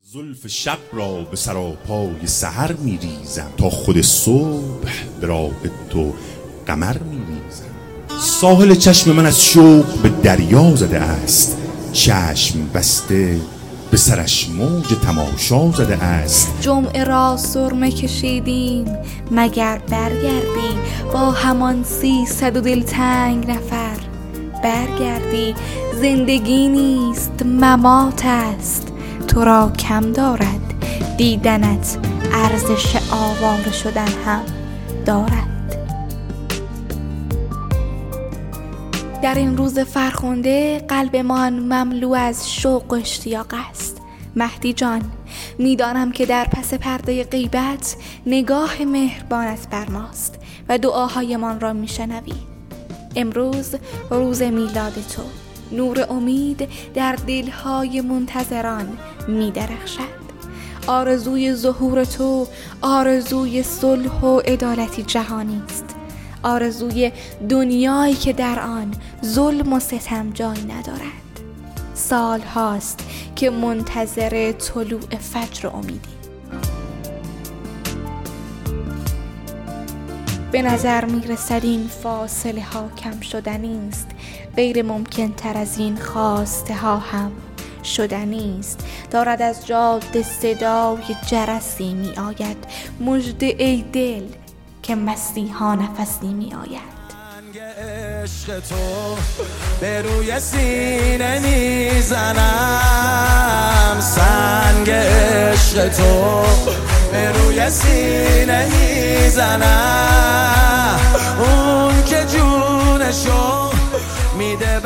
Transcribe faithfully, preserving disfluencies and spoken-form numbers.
زلف شب را به سراپای سحر می ریزم، تا خود صبح به راه تو قمر می ریزم. ساحل چشم من از شوق به دریا زده است، چشم بسته به سرش موج تماشا زده است. جمعه را سرمه کشیدیم مگر برگردی، با همان سیصد و دلتنگ نفر برگردی. زندگی نیست ممات است، تو را کم دارد دیدنت، ارزش آواره شدن هم دارد. در این روز فرخنده قلبمان مملو از شوق و اشتیاق است. مهدی جان، میدانم که در پس پرده غیبت نگاه مهربانت بر ماست و دعاهایمان را میشنوی. امروز روز میلاد تو، نور امید در دلهای منتظران می درخشد. آرزوی ظهور تو آرزوی صلح و عدالتی جهانی است، آرزوی دنیایی که در آن ظلم و ستم جای ندارد. سال هاست که منتظر طلوع فجر امیدی. به نظر می رسد این فاصله ها کم شدنی است، غیر ممکن تر از این خواسته ها هم شدنی است. دارد از جاده صدای جرسی می آید، مژده ای دل که مستی ها نفسی می آید. عشق تو به روی سینه میزنم، سنگ عشق تو به روی سینه میزنم، اون که جونشو میده